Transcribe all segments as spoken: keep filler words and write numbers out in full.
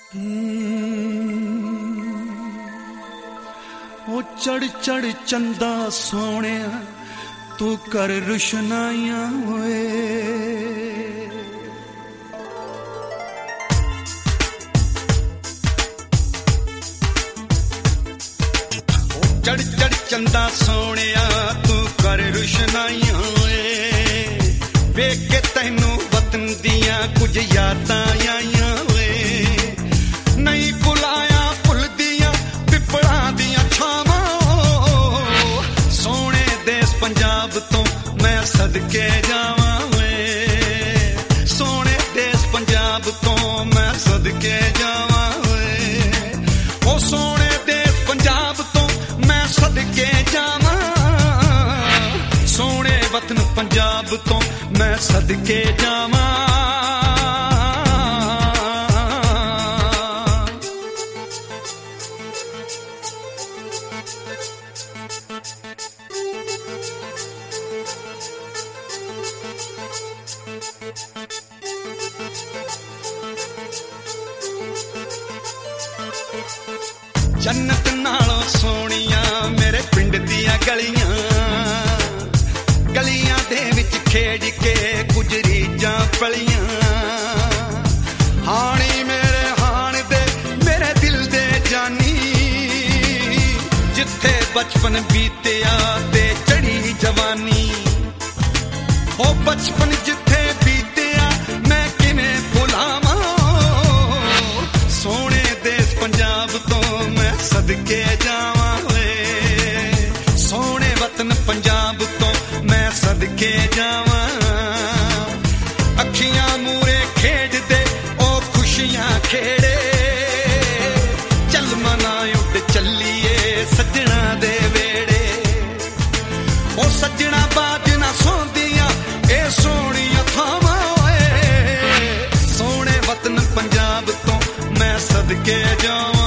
ਉਹ ਚੜ ਚੜ ਚੰਦਾ ਸੋਹਣਿਆ ਤੂੰ ਕਰ ਰੁਸ਼ਨਾਈਆਂ ਹੋਏ ਚੜ ਚੜ ਚੰਦਾ ਸੋਹਣਿਆ ਤੂੰ ਕਰ ਰੁਸ਼ਨਾਈਆਂ ਓਏ ਵੇਖ ਕੇ ਤੈਨੂੰ ਵਤਨ ਦੀਆਂ ਕੁਝ ਯਾਦਾਂ ਆਈਆਂ ਓਏ ਨਹੀਂ ਭੁਲਾਇਆ ਭੁੱਲਦੀਆਂ ਪਿੱਪਲਾਂ ਦੀਆਂ ਛਾਵਾਂ ਸੋਹਣੇ ਦੇਸ ਪੰਜਾਬ ਤੋਂ ਮੈਂ ਸਦਕੇ ਜਾਵਾਂ ਓਏ ਸੋਹਣੇ ਦੇਸ ਪੰਜਾਬ ਤੋਂ ਮੈਂ ਸਦਕੇ ਜਾਵਾਂ ਓਏ ਉਹ ਸੋਹਣੇ ਦੇਸ ਪੰਜਾਬ ਤੋਂ ਮੈਂ ਸਦਕੇ ਜਾਵਾਂ ਸੋਹਣੇ ਵਤਨ ਪੰਜਾਬ ਤੋਂ ਮੈਂ ਸਦਕੇ ਜਾਵਾਂ ਜੰਨਤ ਨਾਲੋਂ ਸੋਹਣੀਆਂ ਮੇਰੇ ਪਿੰਡ ਦੀਆਂ ਗਲੀਆਂ ਗਲੀਆਂ ਦੇ ਵਿੱਚ ਖੇਡ ਕੇ ਕੁਝ ਰੀਝਾਂ ਪਲੀਆਂ ਹਾਣੀ ਮੇਰੇ ਹਾਣ ਦੇ ਮੇਰੇ ਦਿਲ ਦੇ ਜਾਨੀ ਜਿੱਥੇ ਬਚਪਨ ਬੀਤਿਆ ਤੇ ਚੜੀ ਜਵਾਨੀ ਉਹ ਬਚਪਨ ਜਿੱਥੇ ਬੀਤਿਆ ਮੈਂ ਕਿਵੇਂ ਭੁਲਾਵਾਂ ਸੋਹਣੇ ਦੇਸ ਪੰਜਾਬ ਤੋਂ ਮੈਂ ਸਦਕੇ ਜਾਵਾਂ ਓਏ ਸੋਹਣੇ ਵਤਨ ਪੰਜਾਬ ਤੋਂ ਮੈਂ ਸਦਕੇ ਜਾਵਾਂ ਅੱਖੀਆਂ ਮੂਰੇ ਖੇਡਦੇ ਉਹ ਖੁਸ਼ੀਆਂ ਖੇੜੇ ਚੱਲ ਮਨਾ ਉੱਡ ਚੱਲੀਏ ਸੱਜਣਾ ਦੇ ਵੇੜੇ ਉਹ ਸੱਜਣਾ ਬਾਜ ਨਾ ਸੌਂਦੀਆਂ ਇਹ ਸੋਹਣੀਆਂ ਥਾਵਾਂ ਓਏ ਸੋਹਣੇ ਵਤਨ ਪੰਜਾਬ ਤੋਂ ਮੈਂ ਸਦਕੇ ਜਾਵਾਂ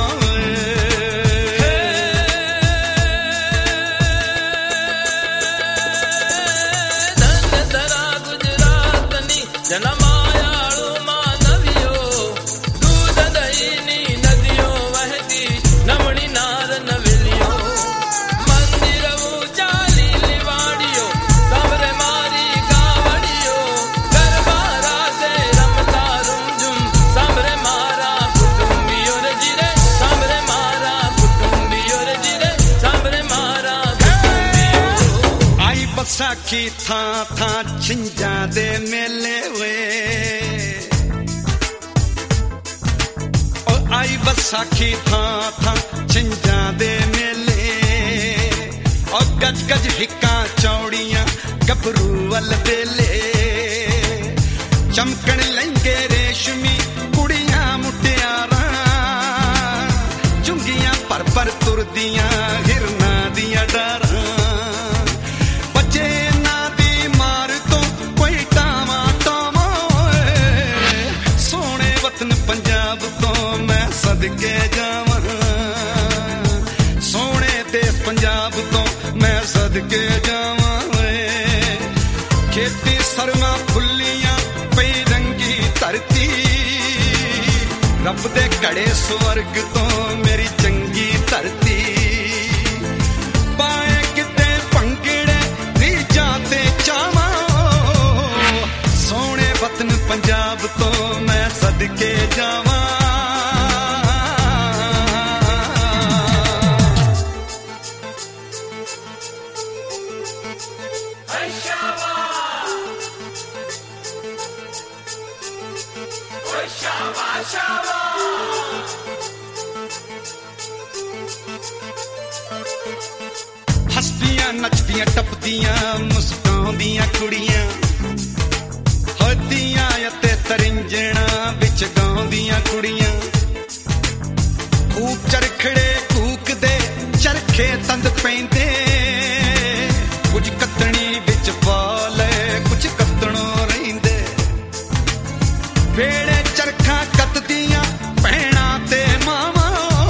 ਸਾਖੀ ਥਾਂ ਥਾਂ ਛਿੰਝਾਂ ਦੇ ਮੇਲੇ ਵੇ ਉਹ ਆਈ ਬਸਾਖੀ ਥਾਂ ਥਾਂ ਛਿੰਝਾਂ ਦੇ ਮੇਲੇ ਉਹ ਗੱਜ ਗੱਜ ਹਿੱਕਾਂ ਚੌੜੀਆਂ ਗੱਭਰੂ ਵੱਲ ਵੇਲੇ ਚਮਕਣ ਲਹਿੰਗੇ ਰੇਸ਼ਮੀ ਕੁੜੀਆਂ ਮੁਟਿਆਰਾਂ ਚੁੰਗੀਆਂ ਭਰ ਭਰ ਤੁਰਦੀਆਂ ਹਿਰਨਾਂ ਦੀਆਂ ਡਾਰਾਂ ਸਦਕੇ ਜਾਵਾਂ ਸੋਹਣੇ ਦੇਸ ਪੰਜਾਬ ਤੋਂ ਮੈਂ ਸਦਕੇ ਜਾਵਾਂ ਓਏ ਖੇਤੀ ਸਰਮਾ ਫੁੱਲੀਆਂ ਪਈ ਰੰਗੀ ਧਰਤੀ ਰੱਬ ਦੇ ਘੜੇ ਸਵਰਗ ਤੋਂ ਮੇਰੀ ਚੰਗੀ ਧਰਤੀ ਪਾਏ ਕਿਤੇ ਭੰਗੜੇ ਰੀਝਾਂ ਤੇ ਚਾਵਾਂ ਸੋਹਣੇ ਵਤਨ ਪੰਜਾਬ ਤੋਂ ਮੈਂ ਸਦਕੇ ਜਾਵਾਂ ਹੱਸਦੀਆਂ ਨੱਚਦੀਆਂ ਟੱਪਦੀਆਂ ਮੁਸਕਾਉਂਦੀਆਂ ਕੁੜੀਆਂ ਹੱਦੀਆਂ ਅਤੇ ਤਰਿੰਜਣਾ ਵਿੱਚ ਗਾਉਂਦੀਆਂ ਕੁੜੀਆਂ ਖੂਬ ਚਰਖੜੇ ਕੂਕਦੇ ਚਰਖੇ ਤੰਦ ਪੈਂਦੇ ਕੁਝ ਕੱਤਣੀ ਵਿੱਚ ਪਾ ਲੈ ਕੁਝ ਕੱਤਣੋਂ ਰਹਿੰਦੇ ਵੇੜੇ ਚਰਖਾਂ ਕੱਤਦੀਆਂ ਭੈਣਾਂ ਤੇ ਮਾਵਾਂ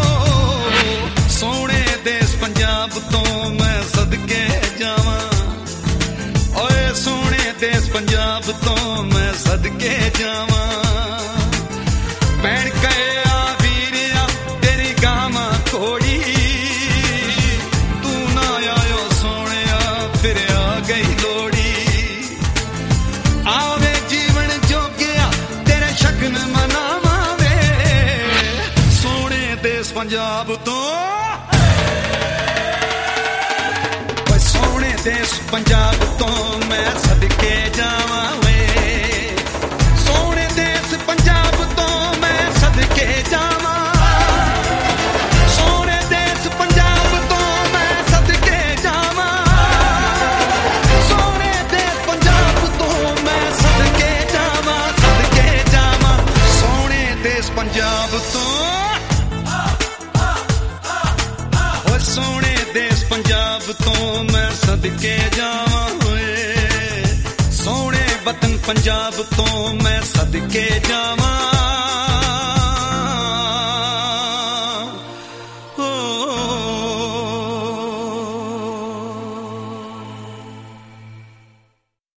ਸੋਹਣੇ ਦੇਸ ਪੰਜਾਬ ਤੋਂ ਮੈਂ ਸਦਕੇ ਜਾਵਾਂ ਓਏ ਸੋਹਣੇ ਦੇਸ ਪੰਜਾਬ ਤੋਂ ਮੈਂ ਸਦਕੇ ਜਾਵਾਂ ਭੈਣ ਕਹਿਆ ਵੀ ਪੰਜਾਬ ਤੋਂ ਓਏ ਸੋਹਣੇ ਦੇਸ ਪੰਜਾਬ ਤੋਂ ਮੈਂ ਸਦਕੇ ਜਾਵਾਂ ਵੇ ਸੋਹਣੇ ਦੇਸ ਪੰਜਾਬ ਤੋਂ ਮੈਂ ਸਦਕੇ ਜਾਵਾਂ ਸੋਹਣੇ ਦੇਸ ਪੰਜਾਬ ਤੋਂ ਮੈਂ ਸਦਕੇ ਜਾਵਾਂ ਸੋਹਣੇ ਦੇਸ ਪੰਜਾਬ ਤੋਂ ਮੈਂ ਸਦਕੇ ਜਾਵਾਂ ਸਦਕੇ ਜਾਵਾਂ ਸੋਹਣੇ ਦੇਸ ਪੰਜਾਬ ਤੋਂ ਸੋਹਣੇ ਦੇਸ ਪੰਜਾਬ ਤੋਂ ਮੈਂ ਸਦਕੇ ਜਾਵਾਂ ਓਏ ਸੋਹਣੇ ਵਤਨ ਪੰਜਾਬ ਤੋਂ ਮੈਂ ਸਦਕੇ